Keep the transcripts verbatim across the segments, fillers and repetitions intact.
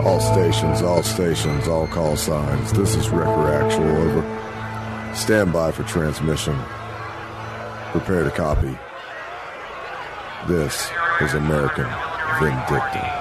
All stations, all stations, all call signs. This is Wrecker Actual, over. Stand by for transmission. Prepare to copy. This is American Vindicta.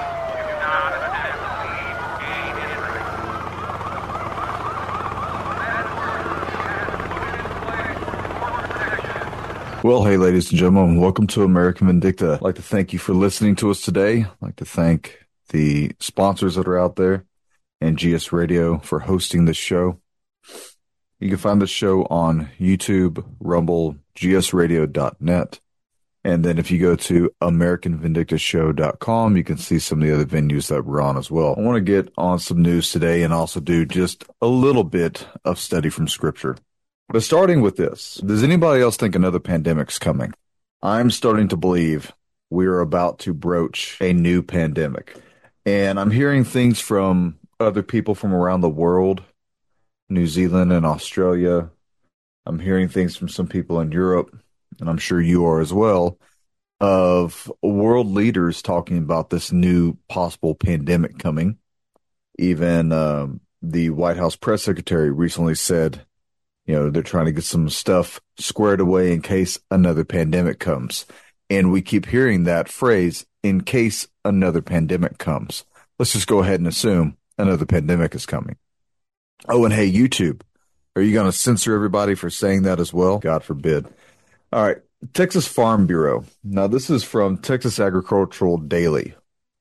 Well, hey, ladies and gentlemen, welcome to American Vindicta. I'd like to thank you for listening to us today. I'd like to thank the sponsors that are out there and G S Radio for hosting this show. You can find this show on YouTube, Rumble, G S radio dot net. And then if you go to American Vindicta Show dot com, you can see some of the other venues that we're on as well. I want to get on some news today and also do just a little bit of study from Scripture. But starting with this, does anybody else think another pandemic's coming? I'm starting to believe we are about to broach a new pandemic. And I'm hearing things from other people from around the world, New Zealand and Australia. I'm hearing things from some people in Europe, and I'm sure you are as well, of world leaders talking about this new possible pandemic coming. Even um, the White House press secretary recently said, you know, they're trying to get some stuff squared away in case another pandemic comes. And we keep hearing that phrase, in case another pandemic comes. Let's just go ahead and assume another pandemic is coming. Oh, and hey, YouTube, are you going to censor everybody for saying that as well? God forbid. All right, Texas Farm Bureau. Now, this is from Texas Agricultural Daily.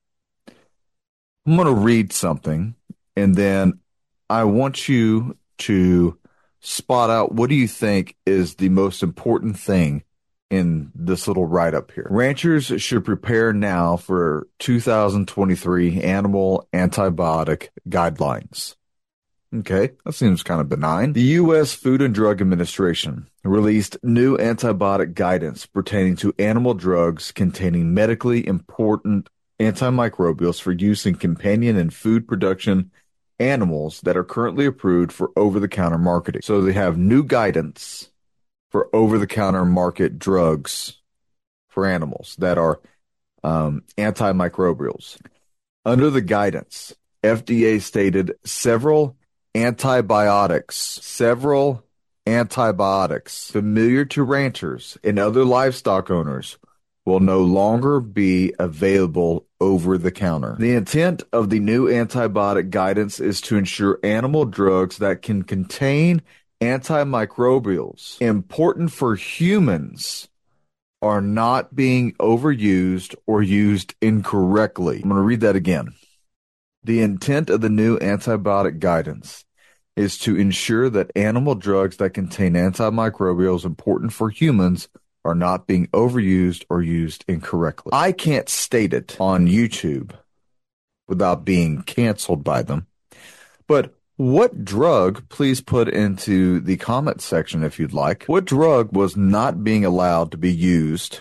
I'm going to read something, and then I want you to spot out what do you think is the most important thing in this little write-up here. Ranchers should prepare now for two thousand twenty-three animal antibiotic guidelines. Okay, that seems kind of benign. The U S Food and Drug Administration released new antibiotic guidance pertaining to animal drugs containing medically important antimicrobials for use in companion and food production animals that are currently approved for over-the-counter marketing. So they have new guidance for over-the-counter market drugs for animals that are um, antimicrobials. Under the guidance, F D A stated several antibiotics, several antibiotics familiar to ranchers and other livestock owners will no longer be available over the counter. The intent of the new antibiotic guidance is to ensure animal drugs that can contain antimicrobials important for humans are not being overused or used incorrectly. I'm going to read that again. The intent of the new antibiotic guidance is to ensure that animal drugs that contain antimicrobials important for humans are not being overused or used incorrectly. I can't state it on YouTube without being canceled by them. But what drug, please put into the comment section if you'd like, what drug was not being allowed to be used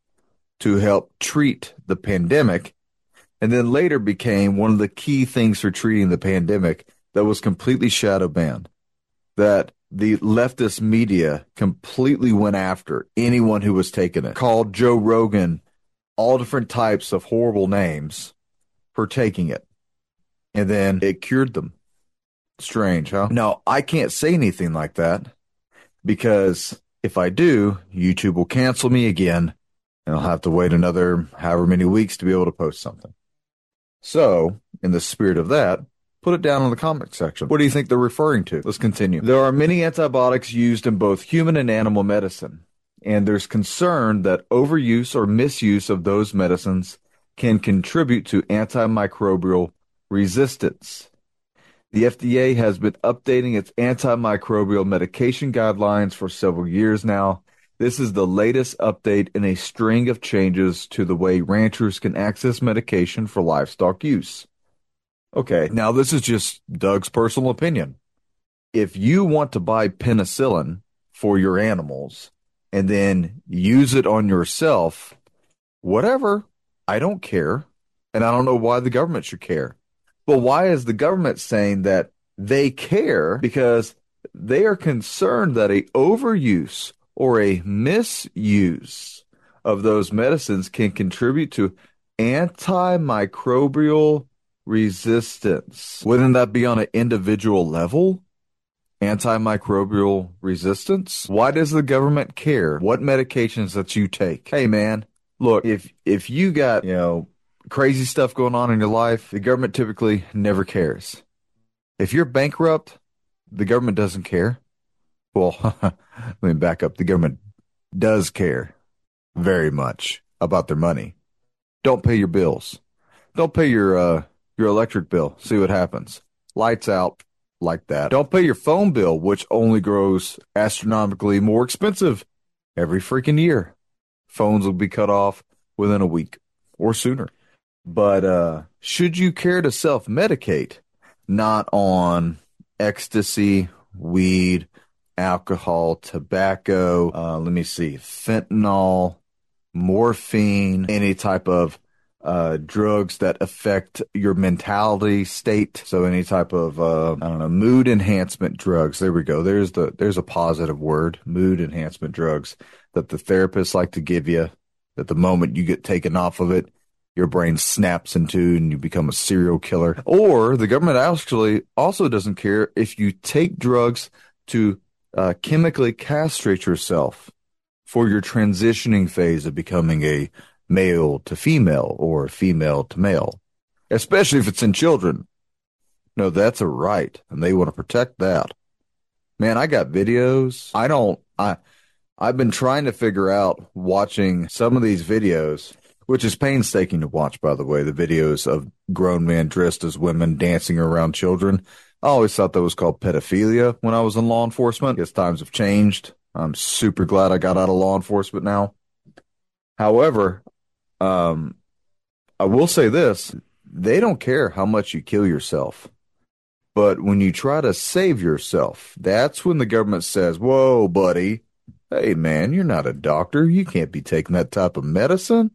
to help treat the pandemic and then later became one of the key things for treating the pandemic that was completely shadow banned, that the leftist media completely went after anyone who was taking it, called Joe Rogan all different types of horrible names for taking it, and then it cured them. Strange, huh? Now, I can't say anything like that because if I do, YouTube will cancel me again, and I'll have to wait another however many weeks to be able to post something. So, in the spirit of that, put it down in the comment section. What do you think they're referring to? Let's continue. There are many antibiotics used in both human and animal medicine, and there's concern that overuse or misuse of those medicines can contribute to antimicrobial resistance. The F D A has been updating its antimicrobial medication guidelines for several years now. This is the latest update in a string of changes to the way ranchers can access medication for livestock use. Okay, now this is just Doug's personal opinion. If you want to buy penicillin for your animals and then use it on yourself, whatever, I don't care. And I don't know why the government should care. But why is the government saying that they care? Because they are concerned that a overuse or a misuse of those medicines can contribute to antimicrobial resistance. Wouldn't that be on an individual level? Antimicrobial resistance? Why does the government care what medications that you take? Hey man, look, if if you got, you know, crazy stuff going on in your life, the government typically never cares. If you're bankrupt, the government doesn't care. Well, let me back up. The government does care very much about their money. Don't pay your bills. Don't pay your uh, your electric bill. See what happens. Lights out. Like that. Don't pay your phone bill, which only grows astronomically more expensive every freaking year. Phones will be cut off within a week or sooner. But uh, should you care to self-medicate? Not on ecstasy, weed, alcohol, tobacco, uh, let me see, fentanyl, morphine, any type of Uh, drugs that affect your mentality state. So any type of, uh, I don't know, mood enhancement drugs. There we go. There's the, there's a positive word, mood enhancement drugs that the therapists like to give you. At the moment you get taken off of it, your brain snaps into and you become a serial killer. Or the government actually also doesn't care if you take drugs to uh, chemically castrate yourself for your transitioning phase of becoming a male to female or female to male, especially if it's in children. No, that's a right, and they want to protect that. Man, I got videos. I don't, I, I've been trying to figure out, watching some of these videos, which is painstaking to watch, by the way, the videos of grown men dressed as women dancing around children. I always thought that was called pedophilia when I was in law enforcement. I guess times have changed. I'm super glad I got out of law enforcement now. However, Um, I will say this, they don't care how much you kill yourself. But when you try to save yourself, that's when the government says, whoa, buddy, hey, man, you're not a doctor. You can't be taking that type of medicine.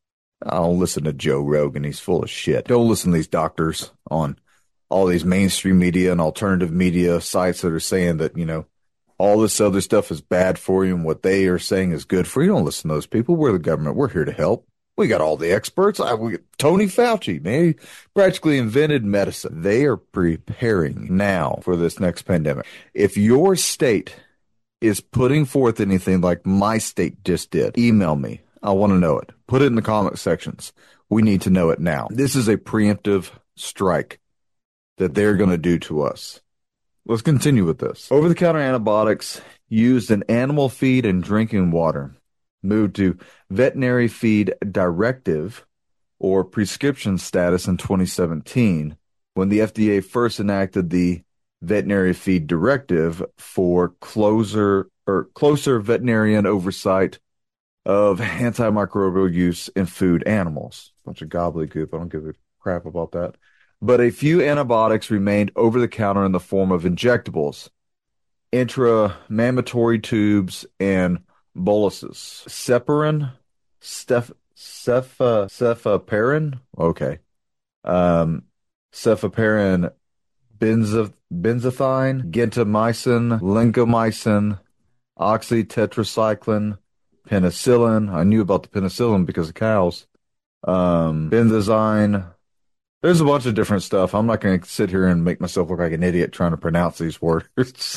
I don't listen to Joe Rogan. He's full of shit. Don't listen to these doctors on all these mainstream media and alternative media sites that are saying that, you know, all this other stuff is bad for you and what they are saying is good for you. Don't listen to those people. We're the government. We're here to help. We got all the experts. I, we, Tony Fauci, man, he practically invented medicine. They are preparing now for this next pandemic. If your state is putting forth anything like my state just did, email me. I want to know it. Put it in the comment sections. We need to know it now. This is a preemptive strike that they're going to do to us. Let's continue with this. Over-the-counter antibiotics used in animal feed and drinking water moved to veterinary feed directive or prescription status in twenty seventeen when the F D A first enacted the veterinary feed directive for closer or closer veterinarian oversight of antimicrobial use in food animals. Bunch of gobbledygook. I don't give a crap about that. But a few antibiotics remained over the counter in the form of injectables, intramammatory tubes, and boluses. Ceparin, Steph, Cepha, Cefaperin, okay. Um, Cefaperin, benzo, benzothine, gentamicin, lincomycin, oxytetracycline, penicillin. I knew about the penicillin because of cows. Um, benzozyne. There's a bunch of different stuff. I'm not going to sit here and make myself look like an idiot trying to pronounce these words.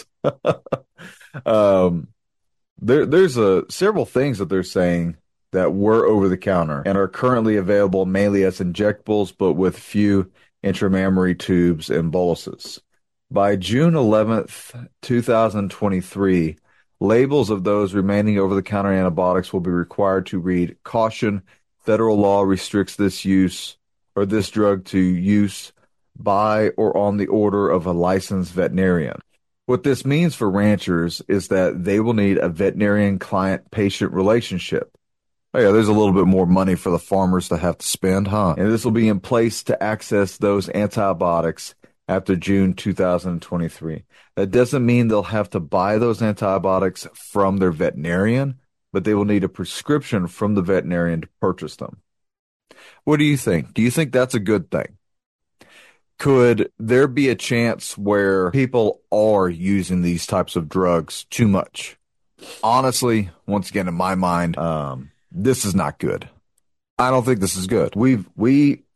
um, there, there's a, several things that they're saying that were over the counter and are currently available mainly as injectables, but with few intramammary tubes and boluses. By June eleventh, twenty twenty-three, labels of those remaining over-the-counter antibiotics will be required to read, "Caution, federal law restricts this use or this drug to use by or on the order of a licensed veterinarian." What this means for ranchers is that they will need a veterinarian client-patient relationship. Oh yeah, there's a little bit more money for the farmers to have to spend, huh? And this will be in place to access those antibiotics after June two thousand twenty-three. That doesn't mean they'll have to buy those antibiotics from their veterinarian, but they will need a prescription from the veterinarian to purchase them. What do you think? Do you think that's a good thing? Could there be a chance where people are using these types of drugs too much? Honestly, once again, in my mind, um, this is not good. I don't think this is good. We've, we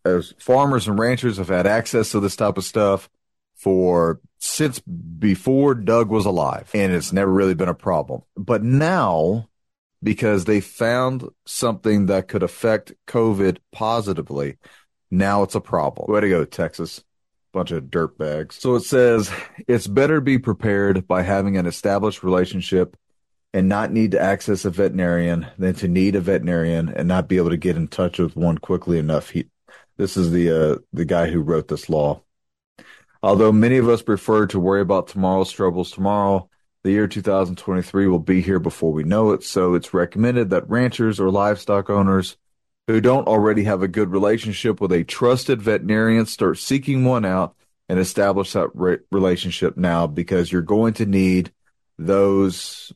as farmers and ranchers have had access to this type of stuff for since before Doug was alive, and it's never really been a problem. But now, because they found something that could affect COVID positively, now it's a problem. Way to go, Texas. Bunch of dirt bags. So it says, it's better to be prepared by having an established relationship and not need to access a veterinarian than to need a veterinarian and not be able to get in touch with one quickly enough. He, this is the uh, the guy who wrote this law. Although many of us prefer to worry about tomorrow's troubles tomorrow, the year two thousand twenty-three will be here before we know it, so it's recommended that ranchers or livestock owners who don't already have a good relationship with a trusted veterinarian start seeking one out and establish that re- relationship now, because you're going to need those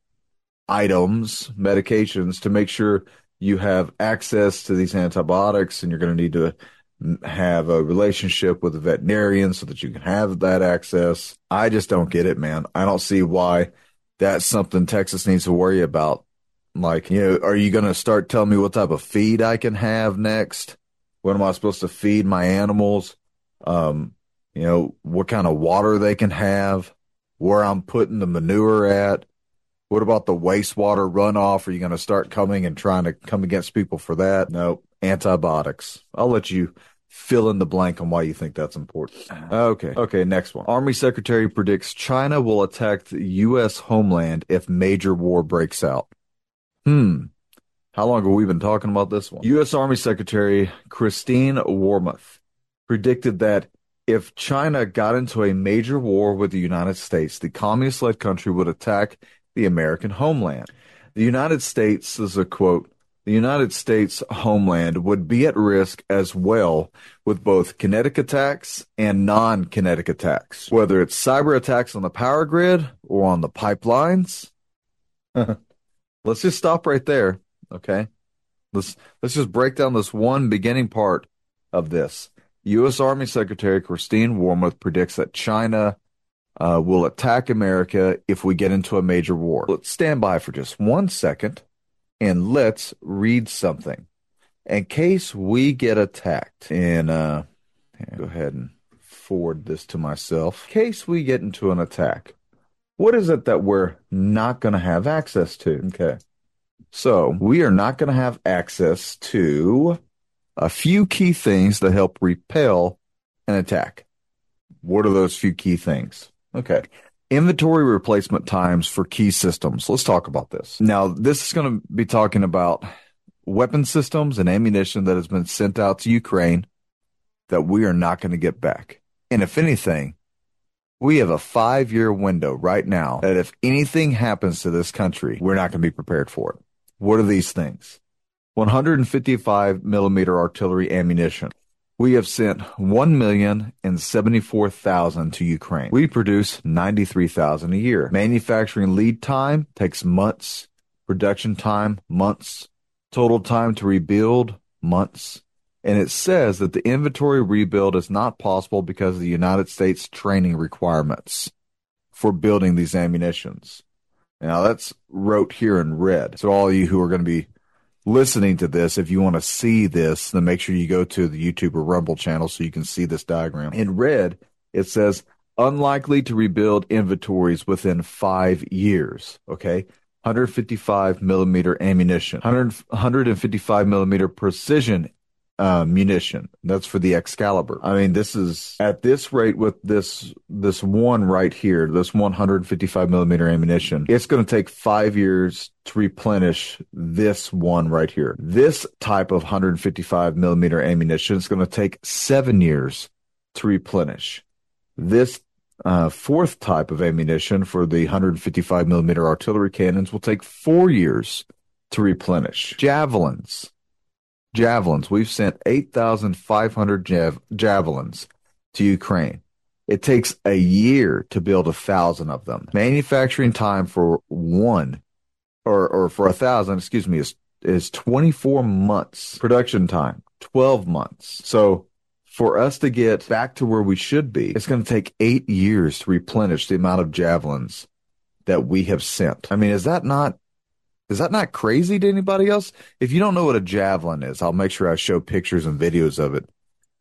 items, medications, to make sure you have access to these antibiotics, and you're going to need to have a relationship with a veterinarian so that you can have that access. I just don't get it, man. I don't see why that's something Texas needs to worry about. Like, you know, are you going to start telling me what type of feed I can have next? What am I supposed to feed my animals? Um, you know, what kind of water they can have, where I'm putting the manure at. What about the wastewater runoff? Are you going to start coming and trying to come against people for that? No, antibiotics. I'll let you fill in the blank on why you think that's important. Okay. Okay, next one. Army Secretary predicts China will attack the U S homeland if major war breaks out. Hmm. How long have we been talking about this one? U S Army Secretary Christine Wormuth predicted that if China got into a major war with the United States, the communist-led country would attack the American homeland. The United States, this is a quote, the United States homeland would be at risk as well with both kinetic attacks and non-kinetic attacks, whether it's cyber attacks on the power grid or on the pipelines. Let's just stop right there, okay? Let's let's just break down this one beginning part of this. U S Army Secretary Christine Wormuth predicts that China uh, will attack America if we get into a major war. Let's stand by for just one second and let's read something. In case we get attacked, and uh, go ahead and forward this to myself. In case we get into an attack, what is it that we're not going to have access to? Okay. So we are not going to have access to a few key things that help repel an attack. What are those few key things? Okay. Inventory replacement times for key systems. Let's talk about this. Now, this is going to be talking about weapon systems and ammunition that has been sent out to Ukraine that we are not going to get back. And if anything, we have a five-year window right now that if anything happens to this country, we're not going to be prepared for it. What are these things? one fifty-five millimeter artillery ammunition. We have sent one million seventy-four thousand to Ukraine. We produce ninety-three thousand a year. Manufacturing lead time takes months. Production time, months. Total time to rebuild, months. And it says that the inventory rebuild is not possible because of the United States training requirements for building these ammunitions. Now, that's wrote here in red. So all of you who are going to be listening to this, if you want to see this, then make sure you go to the YouTube or Rumble channel so you can see this diagram. In red, it says, unlikely to rebuild inventories within five years, okay? one fifty-five millimeter ammunition, one fifty-five millimeter precision uh, munition. That's for the Excalibur. I mean, this is at this rate with this this one right here, this one fifty-five millimeter ammunition. It's going to take five years to replenish this one right here. This type of one fifty-five millimeter ammunition is going to take seven years to replenish. This uh, fourth type of ammunition for the one fifty-five millimeter artillery cannons will take four years to replenish. Javelins. Javelins. We've sent eight thousand five hundred jav- javelins to Ukraine. It takes a year to build a thousand of them. Manufacturing time for one, or or for a thousand, excuse me, is is twenty-four months. Production time, twelve months. So for us to get back to where we should be, it's going to take eight years to replenish the amount of javelins that we have sent. I mean, is that not Is that not crazy to anybody else? If you don't know what a javelin is, I'll make sure I show pictures and videos of it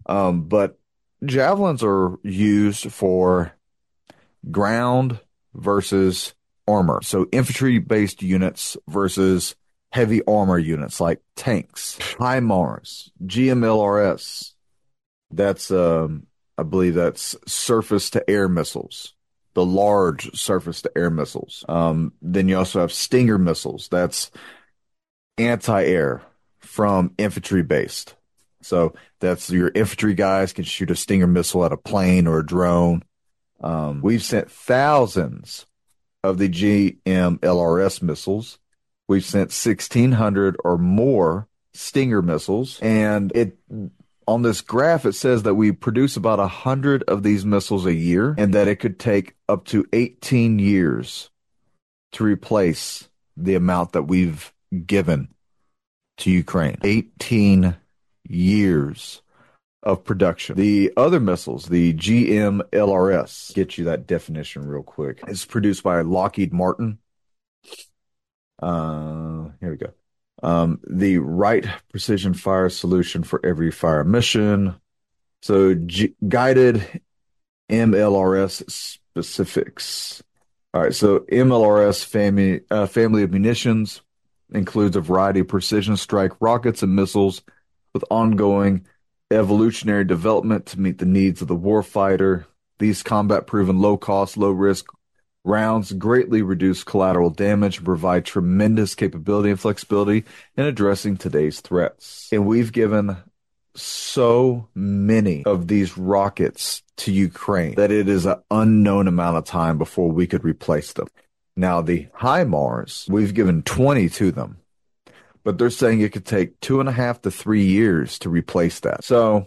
Um, but javelins are used for ground versus armor. So infantry-based units versus heavy armor units like tanks, HIMARS, G M L R S. That's, um, I believe that's surface-to-air missiles, the large surface-to-air missiles. Um, then you also have Stinger missiles. That's anti-air from infantry-based. So that's your infantry guys can shoot a Stinger missile at a plane or a drone. Um, we've sent thousands of the G M L R S missiles. We've sent sixteen hundred or more Stinger missiles. And it on this graph, it says that we produce about one hundred of these missiles a year and that it could take up to eighteen years to replace the amount that we've given to Ukraine. eighteen years of production. The other missiles, the G M L R S, get you that definition real quick. It's produced by Lockheed Martin. Uh, here we go. Um, the right precision fire solution for every fire mission. So G- guided M L R S specifics. All right, so M L R S family uh, family of munitions includes a variety of precision strike rockets and missiles with ongoing evolutionary development to meet the needs of the warfighter. These combat-proven, low-cost, low-risk rounds greatly reduce collateral damage and provide tremendous capability and flexibility in addressing today's threats. And we've given so many of these rockets to Ukraine that it is an unknown amount of time before we could replace them. Now, the HIMARS, we've given twenty to them, but they're saying it could take two and a half to three years to replace that. So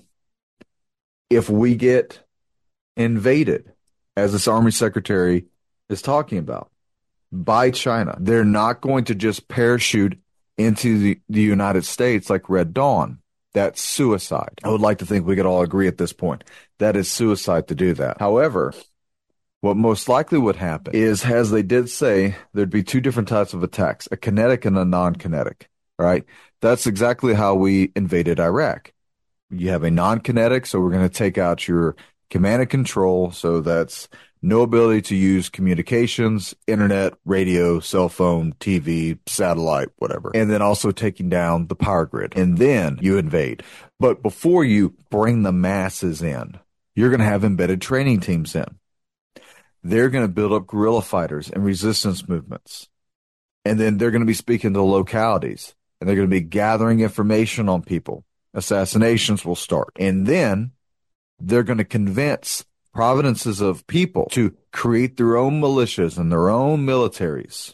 if we get invaded, as this Army Secretary is talking about, by China, they're not going to just parachute into the, the United States like Red Dawn. That's suicide. I would like to think we could all agree at this point. That is suicide to do that. However, what most likely would happen is, as they did say, there'd be two different types of attacks, a kinetic and a non-kinetic, right? That's exactly how we invaded Iraq. You have a non-kinetic, so we're going to take out your command and control, so that's no ability to use communications, internet, radio, cell phone, T V, satellite, whatever. And then also taking down the power grid. And then you invade. But before you bring the masses in, you're going to have embedded training teams in. They're going to build up guerrilla fighters and resistance movements. And then they're going to be speaking to localities. And they're going to be gathering information on people. Assassinations will start. And then they're going to convince provinces of people to create their own militias and their own militaries,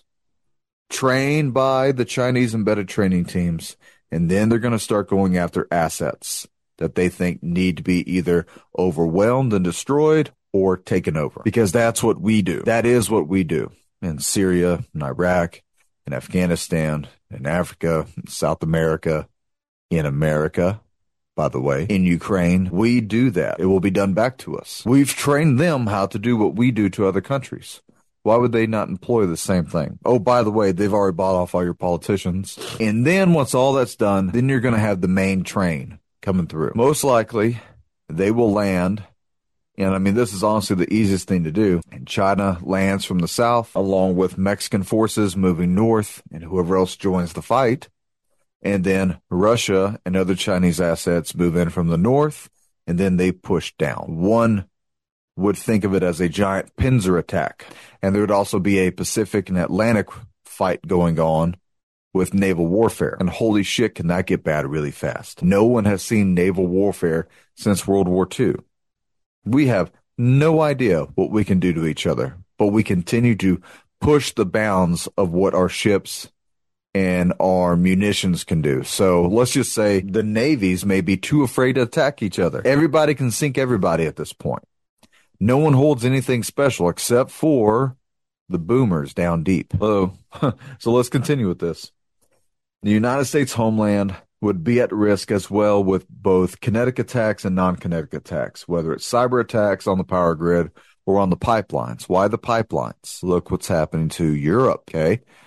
trained by the Chinese embedded training teams, and then they're going to start going after assets that they think need to be either overwhelmed and destroyed or taken over. Because that's what we do. That is what we do in Syria, in Iraq, in Afghanistan, in Africa, in South America, in America. By the way, in Ukraine, we do that. It will be done back to us. We've trained them how to do what we do to other countries. Why would they not employ the same thing? Oh, by the way, they've already bought off all your politicians. And then once all that's done, then you're going to have the main train coming through. Most likely, they will land. And I mean, this is honestly the easiest thing to do. And China lands from the south, along with Mexican forces moving north, and whoever else joins the fight. And then Russia and other Chinese assets move in from the north, and then they push down. One would think of it as a giant pincer attack. And there would also be a Pacific and Atlantic fight going on with naval warfare. And holy shit, can that get bad really fast. No one has seen naval warfare since World War Two. We have no idea what we can do to each other, but we continue to push the bounds of what our ships and our munitions can do. So let's just say the navies may be too afraid to attack each other. Everybody can sink everybody at this point. No one holds anything special except for the boomers down deep. Oh, so let's continue with this. The United States homeland would be at risk as well with both kinetic attacks and non-kinetic attacks, whether it's cyber attacks on the power grid or on the pipelines. Why the pipelines? Look what's happening to Europe, okay?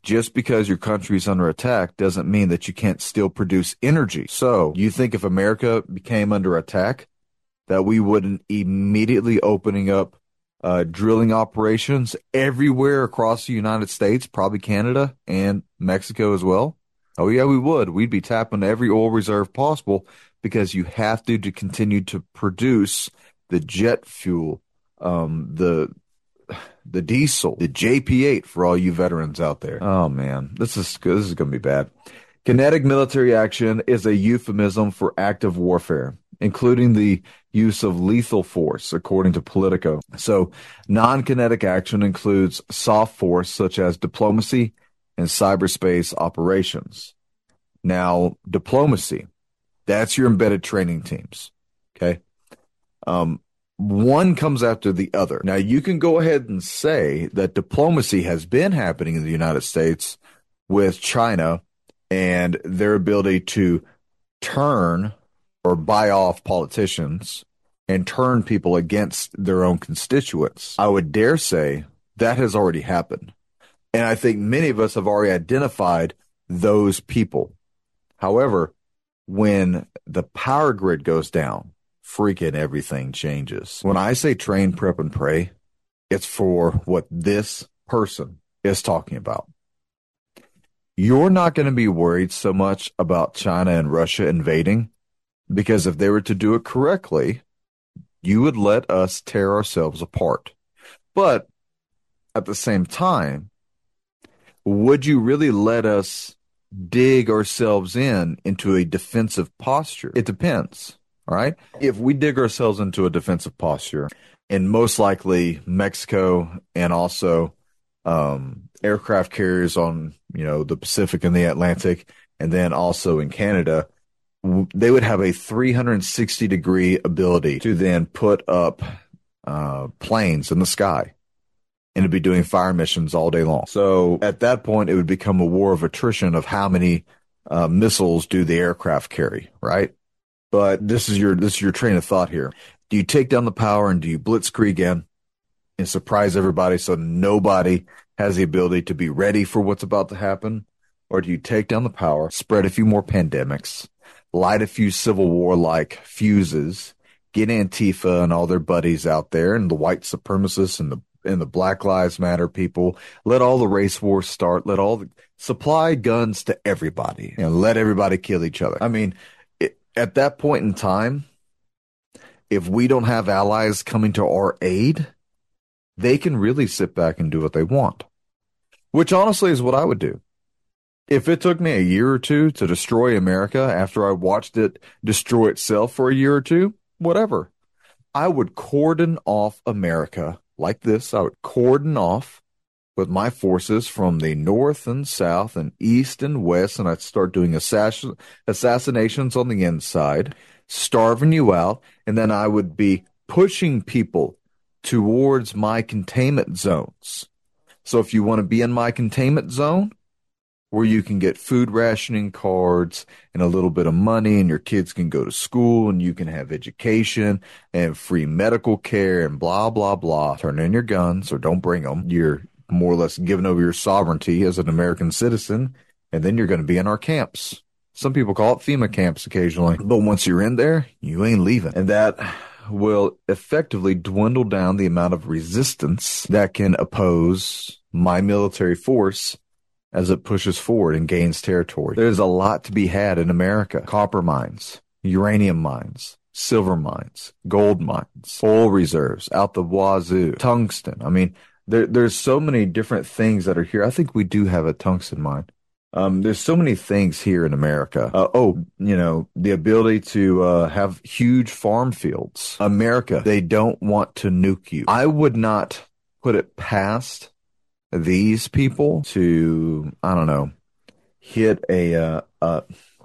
just because your country's under attack doesn't mean that you can't still produce energy. So you think if America became under attack, that we wouldn't immediately opening up uh, drilling operations everywhere across the United States, probably Canada and Mexico as well? Oh, yeah, we would. We'd be tapping every oil reserve possible because you have to, to continue to produce the jet fuel, um, the the diesel, the J P eight for all you veterans out there. Oh, man, this is, this is going to be bad. Kinetic military action is a euphemism for active warfare, including the use of lethal force, according to Politico. So non-kinetic action includes soft force, such as diplomacy and cyberspace operations. Now, diplomacy, that's your embedded training teams, okay? Um, one comes after the other. Now, you can go ahead and say that diplomacy has been happening in the United States with China and their ability to turn or buy off politicians and turn people against their own constituents. I would dare say that has already happened. And I think many of us have already identified those people. However, when the power grid goes down, freaking everything changes. When I say train, prep, and pray, it's for what this person is talking about. You're not going to be worried so much about China and Russia invading, because if they were to do it correctly, you would let us tear ourselves apart. But at the same time, would you really let us dig ourselves in into a defensive posture? It depends, all right? If we dig ourselves into a defensive posture, and most likely Mexico and also um, aircraft carriers on, you know, the Pacific and the Atlantic, and then also in Canada, they would have a three hundred sixty degree ability to then put up uh, planes in the sky and to be doing fire missions all day long. So at that point, it would become a war of attrition of how many uh, missiles do the aircraft carry, right? But this is your this is your train of thought here. Do you take down the power and do you blitzkrieg in and surprise everybody so nobody has the ability to be ready for what's about to happen? Or do you take down the power, spread a few more pandemics, light a few Civil War-like fuses, get Antifa and all their buddies out there and the white supremacists and the and the Black Lives Matter people, let all the race wars start, let all the supply guns to everybody and let everybody kill each other. I mean, it, at that point in time, if we don't have allies coming to our aid, they can really sit back and do what they want, which honestly is what I would do. If it took me a year or two to destroy America after I watched it destroy itself for a year or two, whatever, I would cordon off America like this. I would cordon off with my forces from the north and south and east and west, and I'd start doing assass- assassinations on the inside, starving you out, and then I would be pushing people towards my containment zones. So if you want to be in my containment zone, where you can get food rationing cards and a little bit of money and your kids can go to school and you can have education and free medical care and blah, blah, blah. Turn in your guns or don't bring them. You're more or less giving over your sovereignty as an American citizen, and then you're going to be in our camps. Some people call it FEMA camps occasionally, but once you're in there, you ain't leaving. And that will effectively dwindle down the amount of resistance that can oppose my military force as it pushes forward and gains territory. There's a lot to be had in America. Copper mines, uranium mines, silver mines, gold mines, oil reserves out the wazoo, tungsten. I mean, there, there's so many different things that are here. I think we do have a tungsten mine. Um, there's so many things here in America. Uh, oh, you know, the ability to uh, have huge farm fields. America, they don't want to nuke you. I would not put it past these people to, I don't know, hit a uh, uh,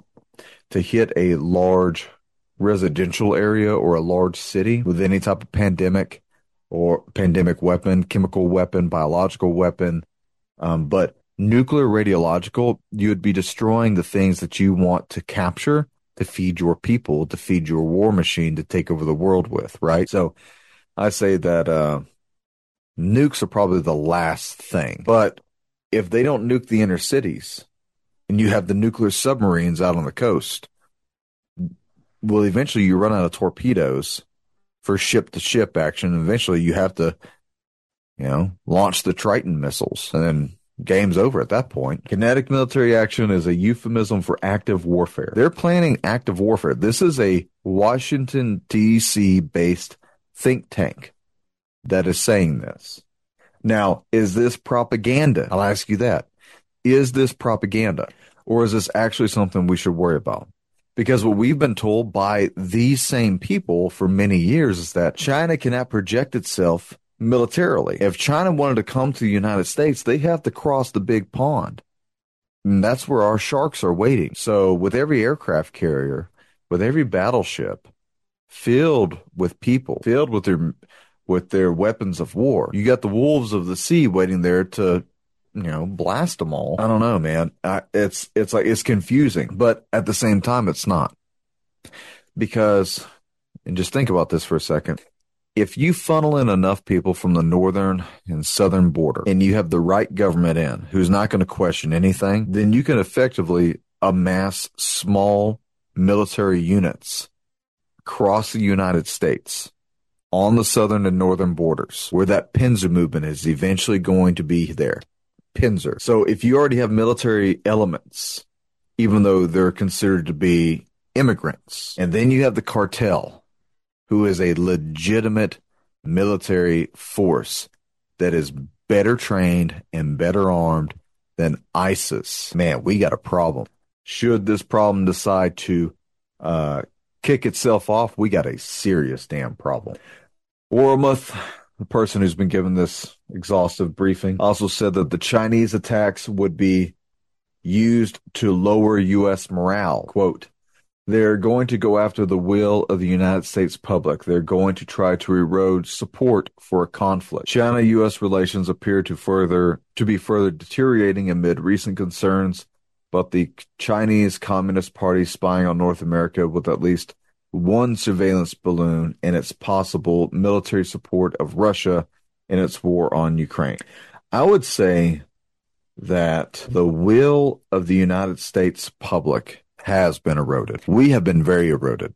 to hit a large residential area or a large city with any type of pandemic or pandemic weapon, chemical weapon, biological weapon. Um, but nuclear radiological, you would be destroying the things that you want to capture to feed your people, to feed your war machine, to take over the world with, right? So I say that uh, nukes are probably the last thing. But if they don't nuke the inner cities and you have the nuclear submarines out on the coast, well, eventually you run out of torpedoes for ship-to-ship action. Eventually you have to, you know, launch the Triton missiles, and then game's over at that point. Kinetic military action is a euphemism for active warfare. They're planning active warfare. This is a Washington, D C based think tank that is saying this. Now, is this propaganda? I'll ask you that. Is this propaganda, or is this actually something we should worry about? Because what we've been told by these same people for many years is that China cannot project itself militarily. If China wanted to come to the United States, they have to cross the big pond. And that's where our sharks are waiting. So with every aircraft carrier, with every battleship filled with people, filled with their with their weapons of war, you got the wolves of the sea waiting there to, you know, blast them all. I don't know, man. I, it's it's like it's confusing, but at the same time, it's not. Because, and just think about this for a second. If you funnel in enough people from the northern and southern border, and you have the right government in who's not going to question anything, then you can effectively amass small military units across the United States on the southern and northern borders, where that pincer movement is eventually going to be there. Pincer. So if you already have military elements, even though they're considered to be immigrants, and then you have the cartel, who is a legitimate military force that is better trained and better armed than ISIS, man, we got a problem. Should this problem decide to uh, kick itself off, we got a serious damn problem. Wormuth, the person who's been given this exhaustive briefing, also said that the Chinese attacks would be used to lower U S morale. Quote, they're going to go after the will of the United States public. They're going to try to erode support for a conflict. China-U S relations appear to further to be further deteriorating amid recent concerns about the Chinese Communist Party spying on North America with at least one surveillance balloon and its possible military support of Russia in its war on Ukraine. I would say that the will of the United States public has been eroded. We have been very eroded.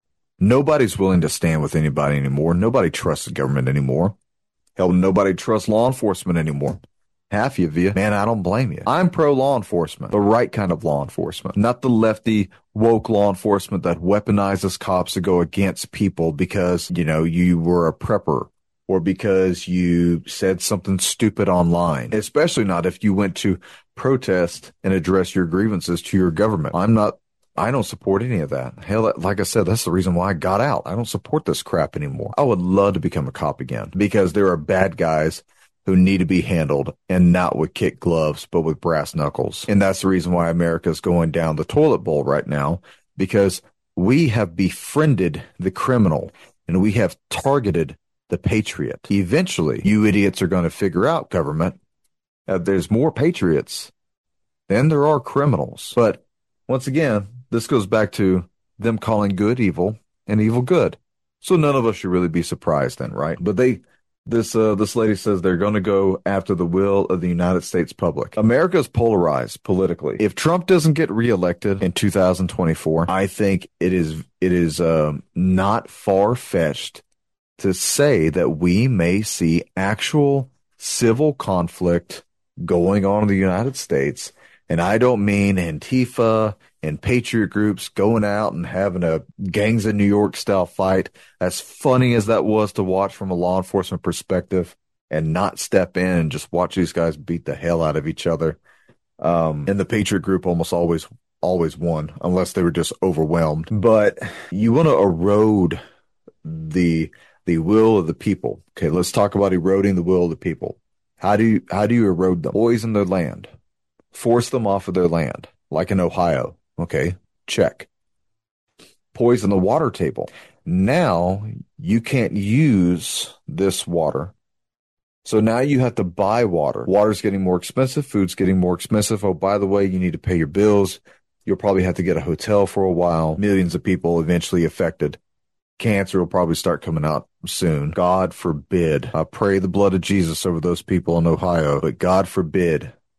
Nobody's willing to stand with anybody anymore. Nobody trusts the government anymore. Hell, nobody trusts law enforcement anymore. Half of you, man, I don't blame you. I'm pro law enforcement, the right kind of law enforcement, not the lefty woke law enforcement that weaponizes cops to go against people because, you know, you were a prepper or because you said something stupid online, especially not if you went to protest and address your grievances to your government. I'm not, I don't support any of that. Hell, like I said, that's the reason why I got out. I don't support this crap anymore. I would love to become a cop again because there are bad guys who need to be handled and not with kid gloves, but with brass knuckles. And that's the reason why America is going down the toilet bowl right now, because we have befriended the criminal and we have targeted the patriot. Eventually, you idiots are going to figure out, government, that there's more patriots than there are criminals. But once again, this goes back to them calling good evil and evil good. So none of us should really be surprised then, right? But they... This uh, this lady says they're going to go after the will of the United States public. America is polarized politically. If Trump doesn't get reelected in two thousand twenty-four, I think it is it is um, not far-fetched to say that we may see actual civil conflict going on in the United States. And I don't mean Antifa and patriot groups going out and having a gangs of New York style fight. As funny as that was to watch from a law enforcement perspective and not step in and just watch these guys beat the hell out of each other. Um, and the patriot group almost always, always won unless they were just overwhelmed. But you want to erode the, the will of the people. Okay. Let's talk about eroding the will of the people. How do you, how do you erode them? Poison their land. Force them off of their land, like in Ohio. Okay, check. Poison the water table. Now you can't use this water. So now you have to buy water. Water's getting more expensive. Food's getting more expensive. Oh, by the way, you need to pay your bills. You'll probably have to get a hotel for a while. Millions of people eventually affected. Cancer will probably start coming out soon. God forbid. I pray the blood of Jesus over those people in Ohio, but God forbid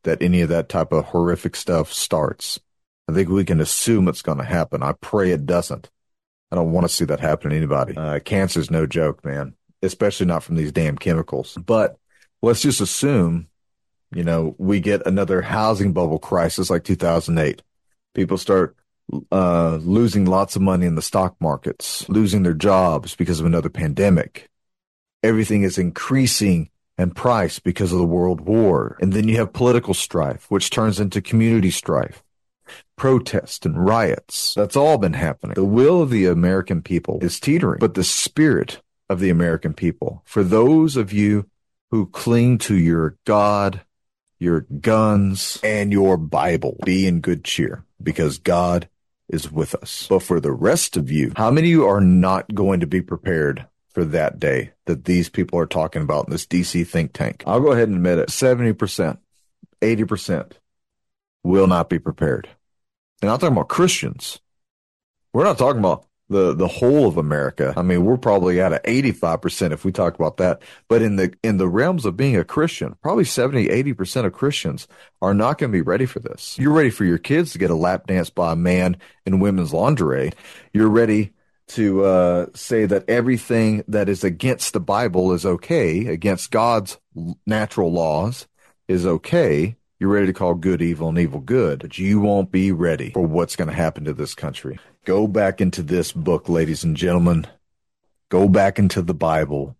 that any of that type of horrific stuff starts. I think we can assume it's going to happen. I pray it doesn't. I don't want to see that happen to anybody. Uh, cancer's no joke, man, especially not from these damn chemicals. But let's just assume, you know, we get another housing bubble crisis like two thousand eight. People start uh, losing lots of money in the stock markets, losing their jobs because of another pandemic. Everything is increasing in price because of the world war. And then you have political strife, which turns into community strife, protest and riots. That's all been happening. The will of the American people is teetering, but the spirit of the American people, for those of you who cling to your God, your guns, and your Bible, be in good cheer, because God is with us. But for the rest of you, how many of you are not going to be prepared for that day that these people are talking about in this D C think tank? I'll go ahead and admit it. seventy percent, eighty percent will not be prepared. And I'm talking about Christians. We're not talking about the, the whole of America. I mean, we're probably at a eighty-five percent if we talk about that. But in the in the realms of being a Christian, probably seventy, eighty percent of Christians are not going to be ready for this. You're ready for your kids to get a lap dance by a man in women's lingerie. You're ready to uh, say that everything that is against the Bible is okay, against God's natural laws is okay. You're ready to call good evil and evil good, but you won't be ready for what's going to happen to this country. Go back into this book, ladies and gentlemen. Go back into the Bible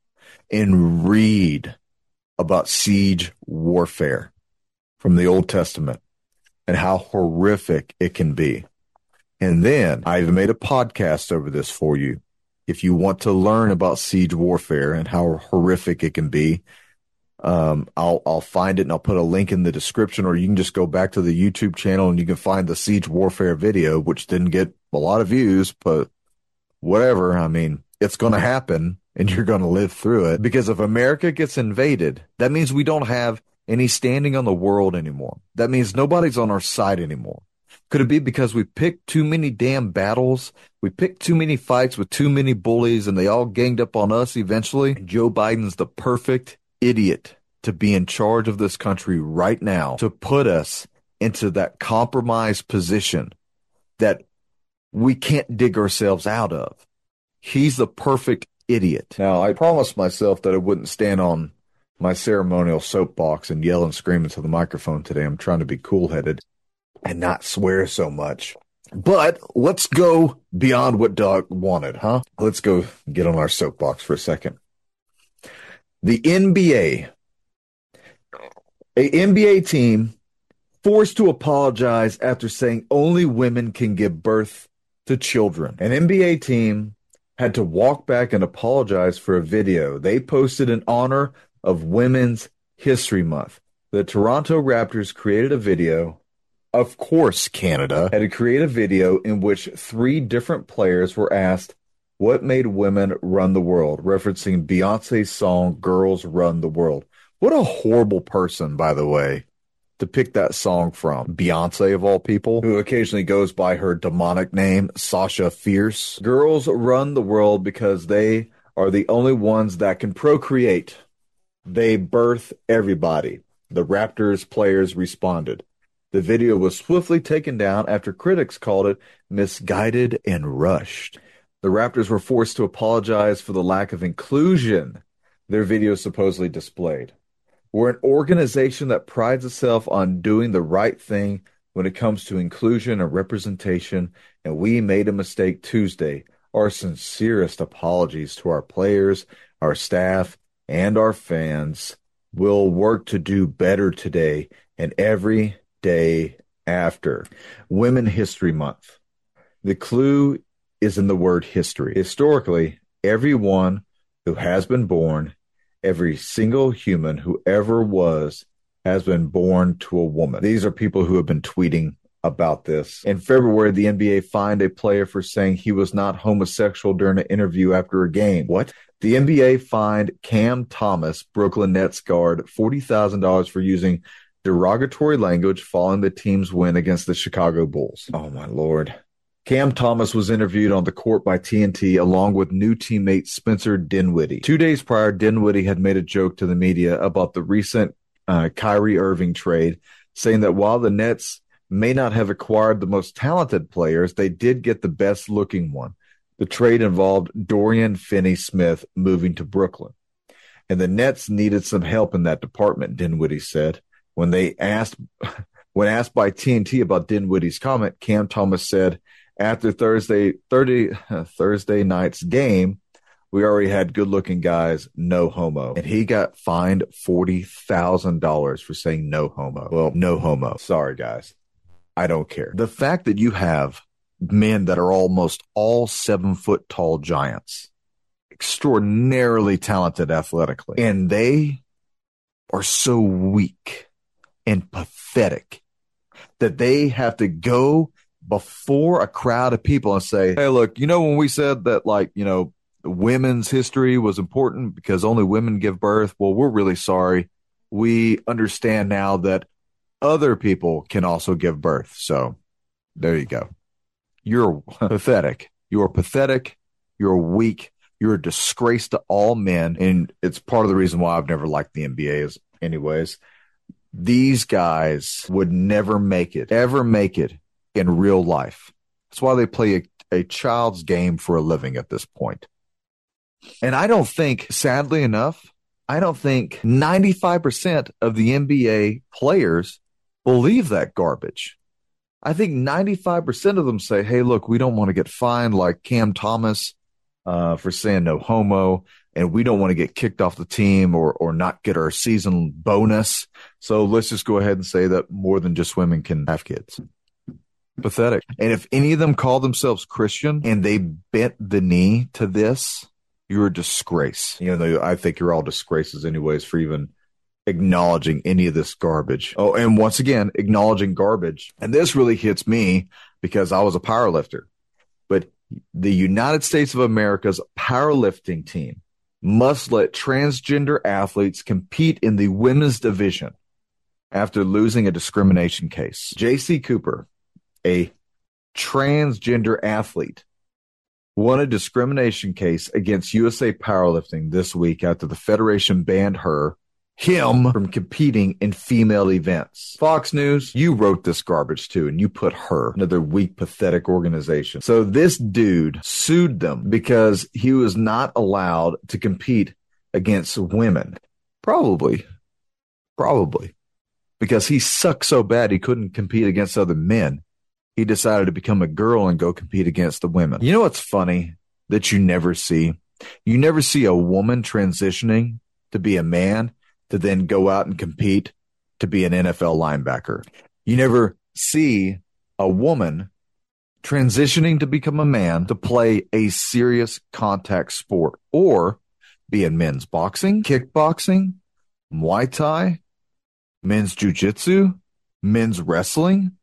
and read about siege warfare from the Old Testament and how horrific it can be. And then I even made a podcast over this for you. If you want to learn about siege warfare and how horrific it can be, Um, I'll, I'll find it and I'll put a link in the description, or you can just go back to the YouTube channel and you can find the siege warfare video, which didn't get a lot of views, but whatever. I mean, it's going to happen and you're going to live through it, because if America gets invaded, that means we don't have any standing on the world anymore. That means nobody's on our side anymore. Could it be because we picked too many damn battles? We picked too many fights with too many bullies and they all ganged up on us eventually? Joe Biden's the perfect idiot to be in charge of this country right now, to put us into that compromised position that we can't dig ourselves out of. He's the perfect idiot. Now, I promised myself that I wouldn't stand on my ceremonial soapbox and yell and scream into the microphone today. I'm trying to be cool-headed and not swear so much. But let's go beyond what Doug wanted, huh? Let's go get on our soapbox for a second. The N B A, a N B A team forced to apologize after saying only women can give birth to children. An N B A team had to walk back and apologize for a video they posted in honor of Women's History Month. The Toronto Raptors created a video. Of course, Canada had to create a video in which three different players were asked what made women run the world, referencing Beyonce's song, Girls Run the World. What a horrible person, by the way, to pick that song from. Beyonce, of all people, who occasionally goes by her demonic name, Sasha Fierce. Girls run the world because they are the only ones that can procreate. They birth everybody. The Raptors players responded. The video was swiftly taken down after critics called it misguided and rushed. The Raptors were forced to apologize for the lack of inclusion their video supposedly displayed. We're an organization that prides itself on doing the right thing when it comes to inclusion and representation, and we made a mistake Tuesday. Our sincerest apologies to our players, our staff, and our fans. We'll work to do better today and every day after. Women History Month. The clue is in the word history. Historically, everyone who has been born, every single human who ever was, has been born to a woman. These are people who have been tweeting about this. In February, the N B A fined a player for saying he was not homosexual during an interview after a game. What? The N B A fined Cam Thomas, Brooklyn Nets guard, forty thousand dollars for using derogatory language following the team's win against the Chicago Bulls. Oh, my Lord. Cam Thomas was interviewed on the court by T N T along with new teammate Spencer Dinwiddie. Two days prior, Dinwiddie had made a joke to the media about the recent uh, Kyrie Irving trade, saying that while the Nets may not have acquired the most talented players, they did get the best looking one. The trade involved Dorian Finney-Smith moving to Brooklyn. And the Nets needed some help in that department, Dinwiddie said. When they asked, when asked by T N T about Dinwiddie's comment, Cam Thomas said, after Thursday, thirty, uh, Thursday night's game, we already had good-looking guys, no homo. And he got fined forty thousand dollars for saying no homo. Well, no homo. Sorry, guys. I don't care. The fact that you have men that are almost all seven-foot tall giants, extraordinarily talented athletically, and they are so weak and pathetic that they have to go before a crowd of people and say, hey, look, you know, when we said that, like, you know, women's history was important because only women give birth. Well, we're really sorry. We understand now that other people can also give birth. So there you go. You're pathetic. You're pathetic. You're weak. You're a disgrace to all men. And it's part of the reason why I've never liked the N B A is anyways. These guys would never make it, ever make it in real life. That's why they play a, a child's game for a living at this point. And I don't think, sadly enough, I don't think ninety-five percent of the N B A players believe that garbage. I think ninety-five percent of them say, hey, look, we don't want to get fined like Cam Thomas uh, for saying no homo, and we don't want to get kicked off the team or or not get our season bonus. So let's just go ahead and say that more than just women can have kids. Pathetic. And if any of them call themselves Christian and they bent the knee to this, you're a disgrace. You know, I think you're all disgraces anyways for even acknowledging any of this garbage. Oh, and once again, acknowledging garbage. And this really hits me because I was a powerlifter. But the United States of America's powerlifting team must let transgender athletes compete in the women's division after losing a discrimination case. J C Cooper, a transgender athlete, won a discrimination case against U S A Powerlifting this week after the federation banned her, him, from competing in female events. Fox News, you wrote this garbage too, and you put her, another weak, pathetic organization. So this dude sued them because he was not allowed to compete against women. Probably. Probably. Because he sucked so bad he couldn't compete against other men. He decided to become a girl and go compete against the women. You know what's funny that you never see? You never see a woman transitioning to be a man to then go out and compete to be an N F L linebacker. You never see a woman transitioning to become a man to play a serious contact sport or be in men's boxing, kickboxing, Muay Thai, men's jiu-jitsu, men's wrestling,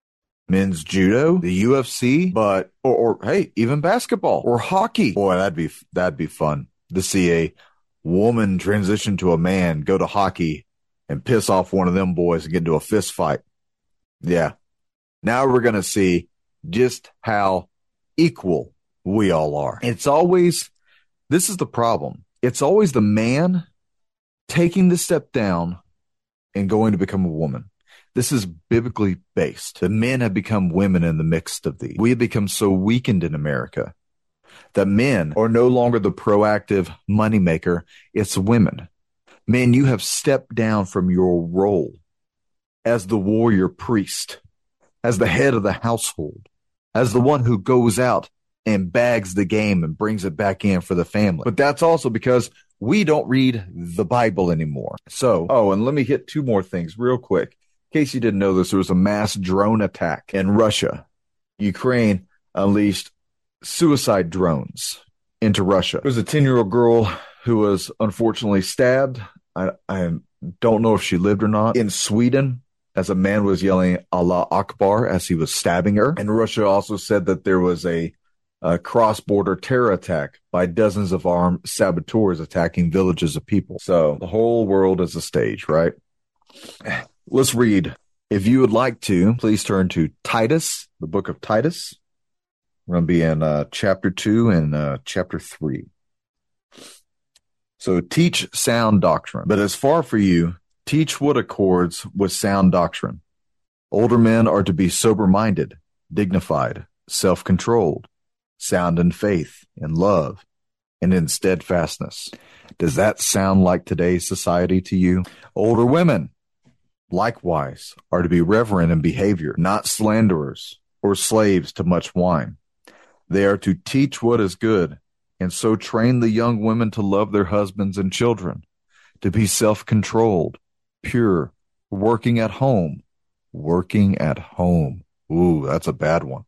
men's judo, the U F C, but or, or hey, even basketball or hockey. Boy, that'd be that'd be fun to see a woman transition to a man, go to hockey, and piss off one of them boys and get into a fist fight. Yeah. Now we're gonna see just how equal we all are. It's always this is the problem. It's always the man taking the step down and going to become a woman. This is biblically based. The men have become women in the midst of these. We have become so weakened in America that men are no longer the proactive moneymaker. It's women. Men, you have stepped down from your role as the warrior priest, as the head of the household, as the one who goes out and bags the game and brings it back in for the family. But that's also because we don't read the Bible anymore. So, oh, and let me hit two more things real quick. In case you didn't know this, there was a mass drone attack in Russia. Ukraine unleashed suicide drones into Russia. There was a ten-year-old girl who was unfortunately stabbed. I, I don't know if she lived or not. In Sweden, as a man was yelling Allah Akbar as he was stabbing her. And Russia also said that there was a, a cross-border terror attack by dozens of armed saboteurs attacking villages of people. So the whole world is a stage, right? Let's read. If you would like to, please turn to Titus, the book of Titus. We're going to be in uh, chapter two and uh, chapter three. So teach sound doctrine. But as far for you Teach what accords with sound doctrine. Older men are to be sober-minded, dignified, self-controlled, sound in faith, in love, and in steadfastness. Does that sound like today's society to you? Older women, likewise, are to be reverent in behavior, not slanderers or slaves to much wine. They are to teach what is good, and so train the young women to love their husbands and children, to be self-controlled, pure, working at home. Working at home. Ooh, that's a bad one.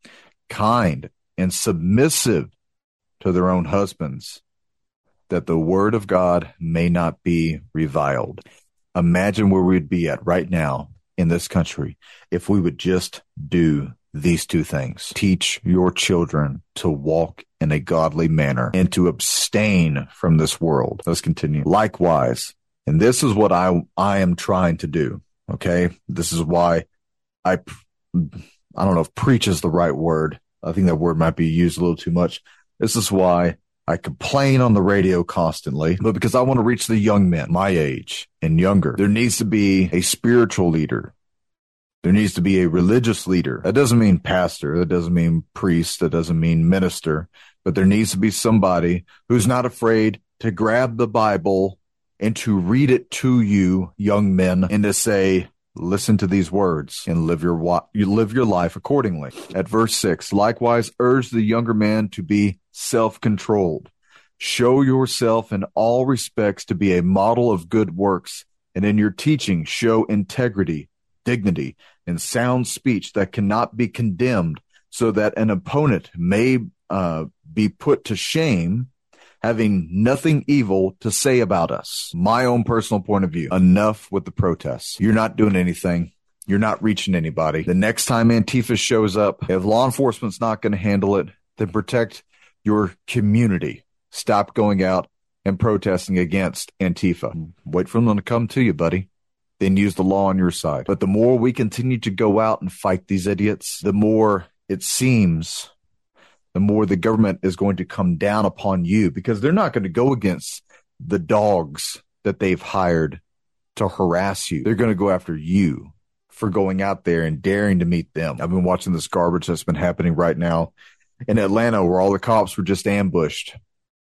Kind and submissive to their own husbands, that the word of God may not be reviled. Imagine where we'd be at right now in this country if we would just do these two things. Teach your children to walk in a godly manner and to abstain from this world. Let's continue. Likewise, and this is what I I am trying to do, okay? This is why I, I don't know if preach is the right word. I think that word might be used a little too much. This is why I complain on the radio constantly, but because I want to reach the young men, my age and younger. There needs to be a spiritual leader. There needs to be a religious leader. That doesn't mean pastor. That doesn't mean priest. That doesn't mean minister. But there needs to be somebody who's not afraid to grab the Bible and to read it to you, young men, and to say, listen to these words and live your you live your life accordingly. At verse six, likewise urge the younger man to be self-controlled. Show yourself in all respects to be a model of good works, and in your teaching show integrity, dignity, and sound speech that cannot be condemned, so that an opponent may uh, be put to shame, having nothing evil to say about us. My own personal point of view. Enough with the protests. You're not doing anything. You're not reaching anybody. The next time Antifa shows up, if law enforcement's not going to handle it, then protect your community. Stop going out and protesting against Antifa. Wait for them to come to you, buddy. Then use the law on your side. But the more we continue to go out and fight these idiots, the more it seems the more the government is going to come down upon you, because they're not going to go against the dogs that they've hired to harass you. They're going to go after you for going out there and daring to meet them. I've been watching this garbage that's been happening right now in Atlanta, where all the cops were just ambushed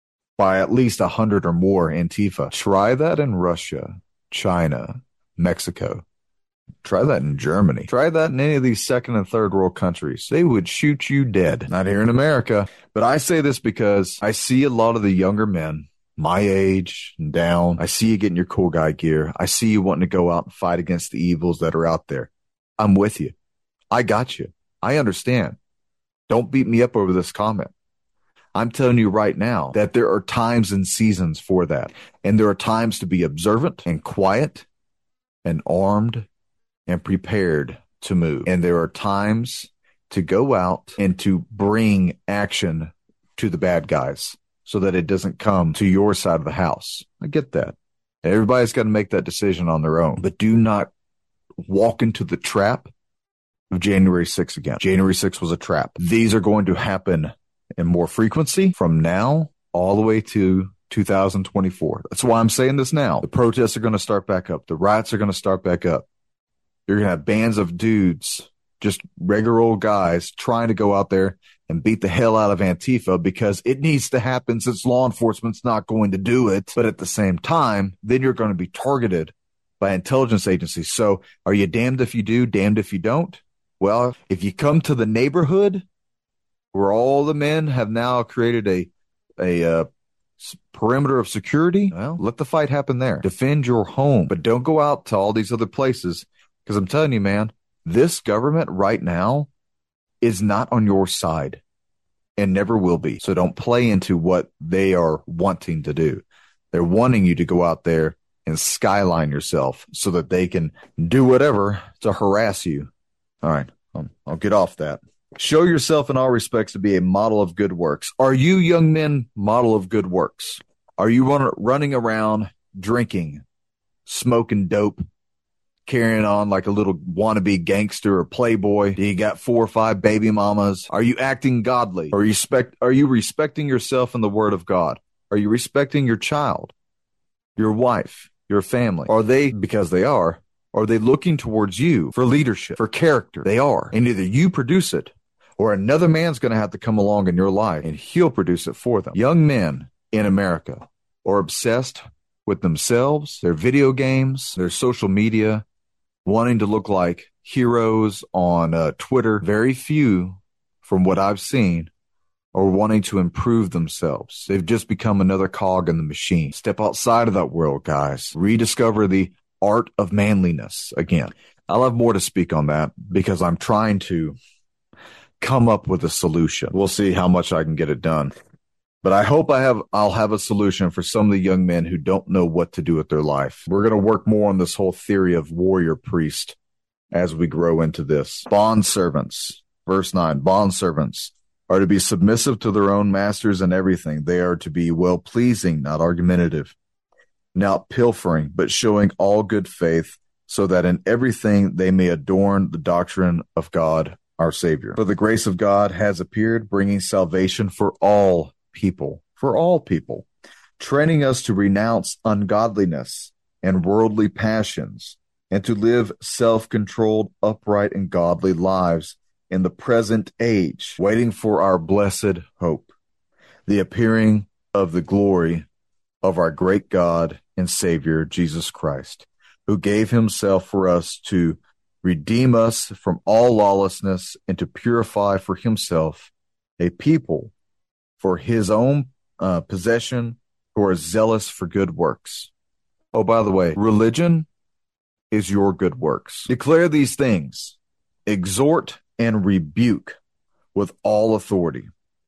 by at least a hundred or more Antifa. Try that in Russia, China, Mexico. Try that in Germany. Try that in any of these second and third world countries. They would shoot you dead. Not here in America. But I say this because I see a lot of the younger men, my age and down. I see you getting your cool guy gear. I see you wanting to go out and fight against the evils that are out there. I'm with you. I got you. I understand. Don't beat me up over this comment. I'm telling you right now that there are times and seasons for that. And there are times to be observant and quiet and armed and prepared to move. And there are times to go out and to bring action to the bad guys so that it doesn't come to your side of the house. I get that. Everybody's got to make that decision on their own. But do not walk into the trap of January sixth again. January sixth was a trap. These are going to happen in more frequency from now all the way to two thousand twenty-four. That's why I'm saying this now. The protests are going to start back up. The riots are going to start back up. You're going to have bands of dudes, just regular old guys, trying to go out there and beat the hell out of Antifa because it needs to happen since law enforcement's not going to do it. But at the same time, then you're going to be targeted by intelligence agencies. So are you damned if you do, damned if you don't? Well, if you come to the neighborhood where all the men have now created a, a, uh, perimeter of security, well, let the fight happen there. Defend your home, but don't go out to all these other places. Because I'm telling you, man, this government right now is not on your side and never will be. So don't play into what they are wanting to do. They're wanting you to go out there and skyline yourself so that they can do whatever to harass you. All right, um, I'll get off that. Show yourself in all respects to be a model of good works. Are you young men model of good works? Are you run, running around drinking, smoking dope, carrying on like a little wannabe gangster or playboy? Do you got four or five baby mamas? Are you acting godly? Are you, respect, are you respecting yourself in the word of God? Are you respecting your child, your wife, your family? Are they, because they are, are they looking towards you for leadership, for character? They are. And either you produce it or another man's going to have to come along in your life and he'll produce it for them. Young men in America are obsessed with themselves, their video games, their social media, wanting to look like heroes on uh, Twitter. Very few, from what I've seen, are wanting to improve themselves. They've just become another cog in the machine. Step outside of that world, guys. Rediscover the art of manliness again. I'll have more to speak on that because I'm trying to come up with a solution. We'll see how much I can get it done. But I hope I have, I'll have a solution for some of the young men who don't know what to do with their life. We're going to work more on this whole theory of warrior priest as we grow into this. Bond servants, verse nine, bond servants are to be submissive to their own masters in everything. They are to be well-pleasing, not argumentative, not pilfering, but showing all good faith, so that in everything they may adorn the doctrine of God, our Savior. For the grace of God has appeared, bringing salvation for all people, for all people, training us to renounce ungodliness and worldly passions, and to live self-controlled, upright, and godly lives in the present age, waiting for our blessed hope, the appearing of the glory of our great God and Savior, Jesus Christ, who gave himself for us to redeem us from all lawlessness and to purify for himself a people for his own uh, possession who are zealous for good works. Oh, by the way, religion is your good works. Declare these things, exhort and rebuke with all authority.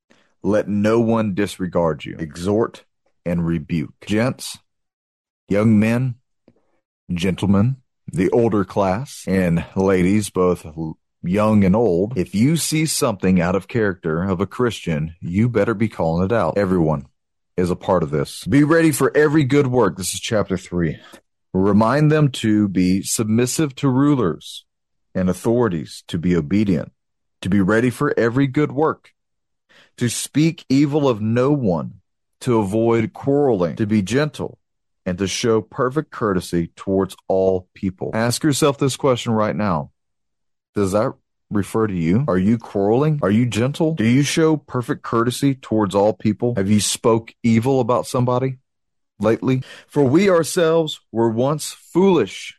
Let no one disregard you. Exhort and rebuke. Gents, young men, gentlemen, the older class, and ladies, both young and old, if you see something out of character of a Christian, you better be calling it out. Everyone is a part of this. Be ready for every good work. This is chapter three. Remind them to be submissive to rulers and authorities, to be obedient, to be ready for every good work, to speak evil of no one, to avoid quarreling, to be gentle, and to show perfect courtesy towards all people. Ask yourself this question right now. Does that refer to you? Are you quarreling? Are you gentle? Do you show perfect courtesy towards all people? Have you spoke evil about somebody lately? For we ourselves were once foolish.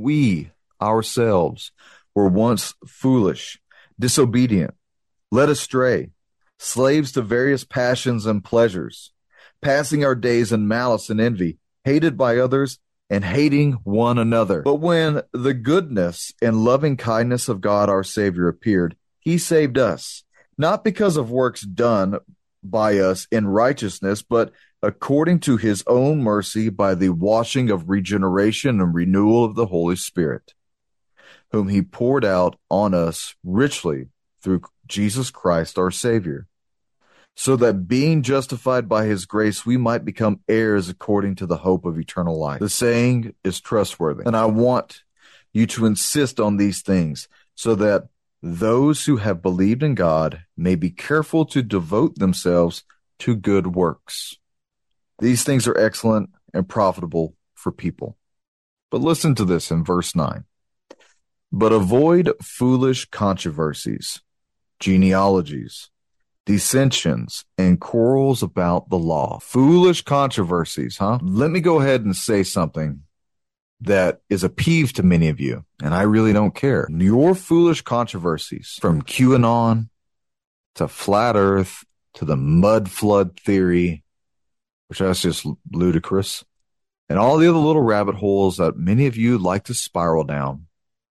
We ourselves were once foolish, disobedient, led astray, slaves to various passions and pleasures, passing our days in malice and envy, hated by others, and hating one another. But when the goodness and loving kindness of God our Savior appeared, he saved us, not because of works done by us in righteousness, but according to his own mercy by the washing of regeneration and renewal of the Holy Spirit, whom he poured out on us richly through Jesus Christ our Savior, so that being justified by his grace, we might become heirs according to the hope of eternal life. The saying is trustworthy, and I want you to insist on these things so that those who have believed in God may be careful to devote themselves to good works. These things are excellent and profitable for people. But listen to this in verse nine. But avoid foolish controversies, genealogies, dissensions, and quarrels about the law. Foolish controversies, huh? Let me go ahead and say something that is a peeve to many of you, and I really don't care. Your foolish controversies, from QAnon to Flat Earth to the mud flood theory, which that's just ludicrous, and all the other little rabbit holes that many of you like to spiral down.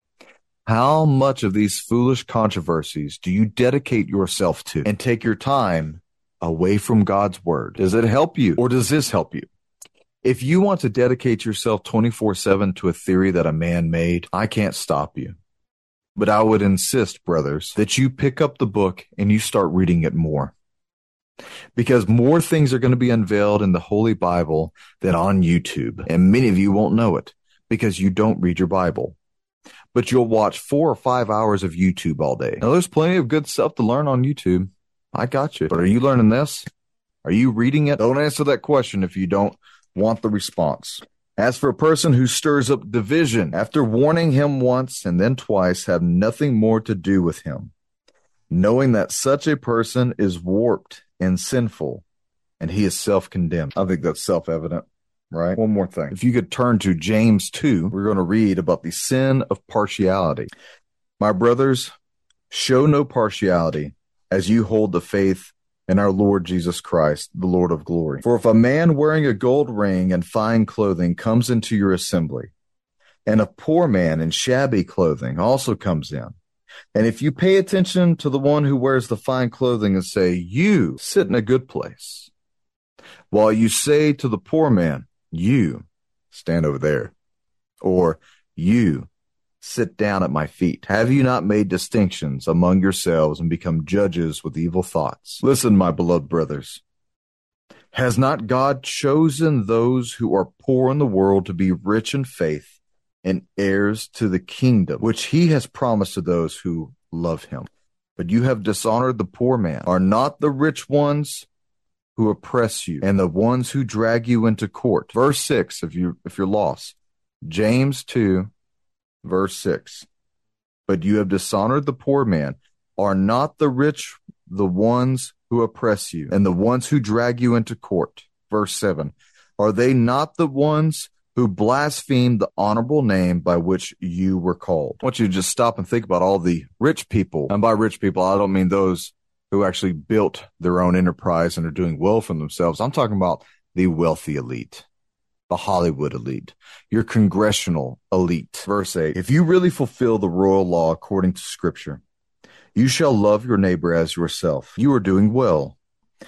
How much of these foolish controversies do you dedicate yourself to and take your time away from God's word? Does it help you, or does this help you? If you want to dedicate yourself twenty-four seven to a theory that a man made, I can't stop you. But I would insist, brothers, that you pick up the book and you start reading it more. Because more things are going to be unveiled in the Holy Bible than on YouTube. And many of you won't know it because you don't read your Bible. But you'll watch four or five hours of YouTube all day. Now, there's plenty of good stuff to learn on YouTube. I got you. But are you learning this? Are you reading it? Don't answer that question if you don't want the response. As for a person who stirs up division, after warning him once and then twice, have nothing more to do with him, knowing that such a person is warped and sinful, and he is self-condemned. I think that's self-evident, right? One more thing. If you could turn to James two, we're going to read about the sin of partiality. My brothers, show no partiality as you hold the faith in our Lord Jesus Christ, the Lord of glory. For if a man wearing a gold ring and fine clothing comes into your assembly, and a poor man in shabby clothing also comes in, and if you pay attention to the one who wears the fine clothing and say, you sit in a good place, while you say to the poor man, you stand over there, or you sit down at my feet. Have you not made distinctions among yourselves and become judges with evil thoughts? Listen, my beloved brothers. Has not God chosen those who are poor in the world to be rich in faith and heirs to the kingdom, which he has promised to those who love him? But you have dishonored the poor man. Are not the rich ones who oppress you and the ones who drag you into court? Verse six, if you if you're lost. James two, verse six. But you have dishonored the poor man. Are not the rich the ones who oppress you and the ones who drag you into court? Verse seven. Are they not the ones who blaspheme the honorable name by which you were called? I want you to just stop and think about all the rich people. And by rich people, I don't mean those who actually built their own enterprise and are doing well for themselves. I'm talking about the wealthy elite, the Hollywood elite, your congressional elite. Verse eight, if you really fulfill the royal law according to Scripture, you shall love your neighbor as yourself. You are doing well.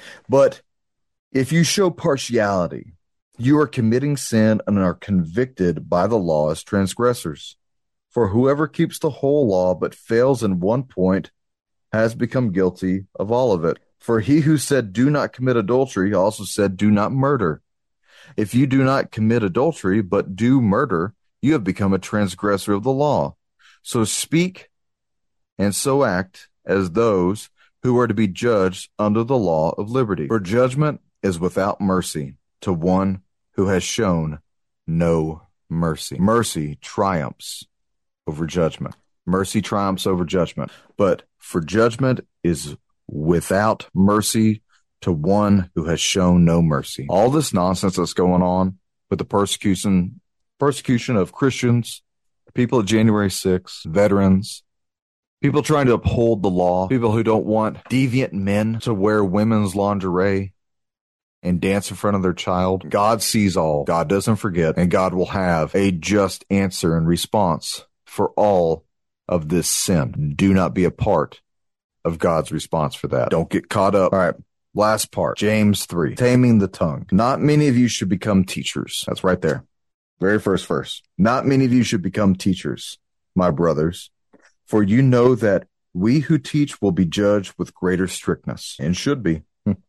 But if you show partiality, you are committing sin and are convicted by the law as transgressors. For whoever keeps the whole law but fails in one point has become guilty of all of it. For he who said, do not commit adultery, also said, do not murder. If you do not commit adultery, but do murder, you have become a transgressor of the law. So speak and so act as those who are to be judged under the law of liberty. For judgment is without mercy to one who has shown no mercy. Mercy triumphs over judgment. Mercy triumphs over judgment. But for judgment is without mercy to one who has shown no mercy. All this nonsense that's going on with the persecution, persecution of Christians, people at January sixth, veterans, people trying to uphold the law, people who don't want deviant men to wear women's lingerie and dance in front of their child. God sees all. God doesn't forget, and God will have a just answer and response for all of this sin. Do not be a part of God's response for that. Don't get caught up. All right. Last part, James three, taming the tongue. Not many of you should become teachers. That's right there. Very first verse. Not many of you should become teachers, my brothers, for you know that we who teach will be judged with greater strictness, and should be.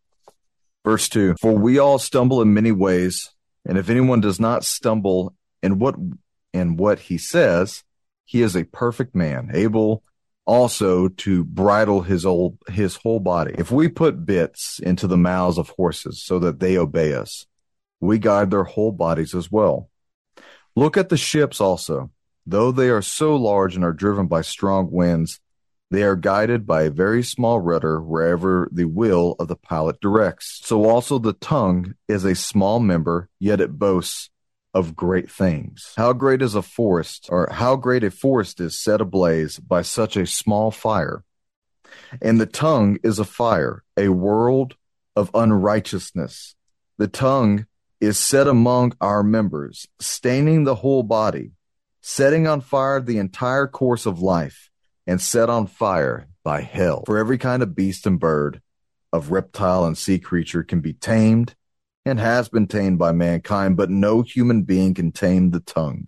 Verse two, for we all stumble in many ways, and if anyone does not stumble in what in what he says, he is a perfect man, able also to bridle his old his whole body. If we put bits into the mouths of horses so that they obey us, we guide their whole bodies as well. Look at the ships also. Though they are so large and are driven by strong winds, they are guided by a very small rudder wherever the will of the pilot directs. So also the tongue is a small member, yet it boasts of great things. How great is a forest, or how great a forest is set ablaze by such a small fire. And the tongue is a fire, a world of unrighteousness. The tongue is set among our members, staining the whole body, setting on fire the entire course of life, and set on fire by hell. For every kind of beast and bird, of reptile and sea creature can be tamed, and has been tamed by mankind, but no human being can tame the tongue.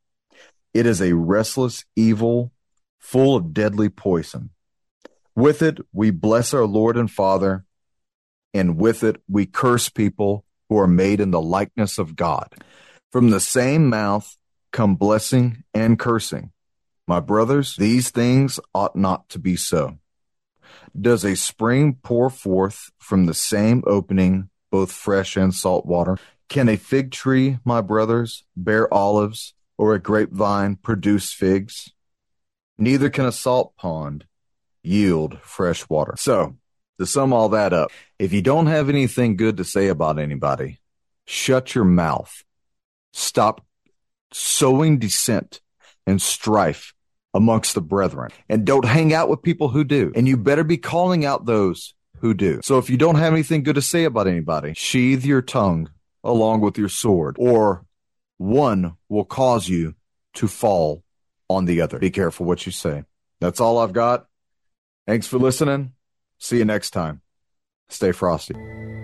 It is a restless evil, full of deadly poison. With it we bless our Lord and Father, and with it we curse people who are made in the likeness of God. From the same mouth come blessing and cursing. My brothers, these things ought not to be so. Does a spring pour forth from the same opening both fresh and salt water? Can a fig tree, my brothers, bear olives, or a grapevine produce figs? Neither can a salt pond yield fresh water. So, to sum all that up, if you don't have anything good to say about anybody, shut your mouth. Stop sowing dissent and strife amongst the brethren. And don't hang out with people who do. And you better be calling out those who do. So if you don't have anything good to say about anybody, sheathe your tongue along with your sword, or one will cause you to fall on the other. Be careful what you say. That's all I've got. Thanks for listening. See you next time. Stay frosty.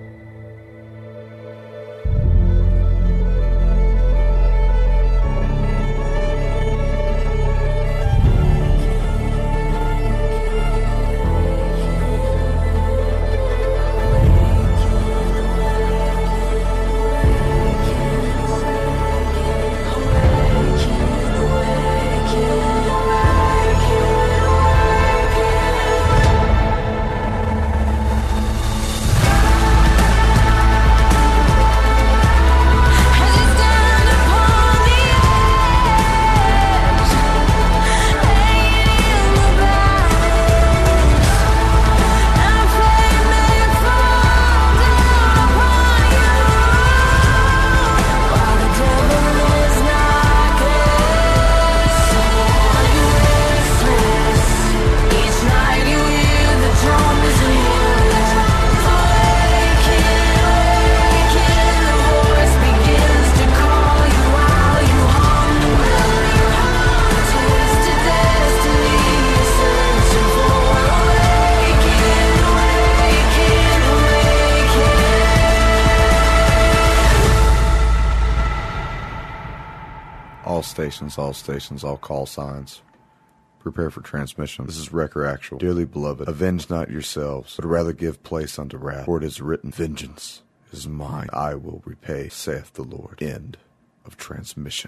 All stations, all stations, all call signs. Prepare for transmission. This is Wrecker Actual. Dearly beloved, avenge not yourselves, but rather give place unto wrath. For it is written, vengeance is mine, I will repay, saith the Lord. End of transmission.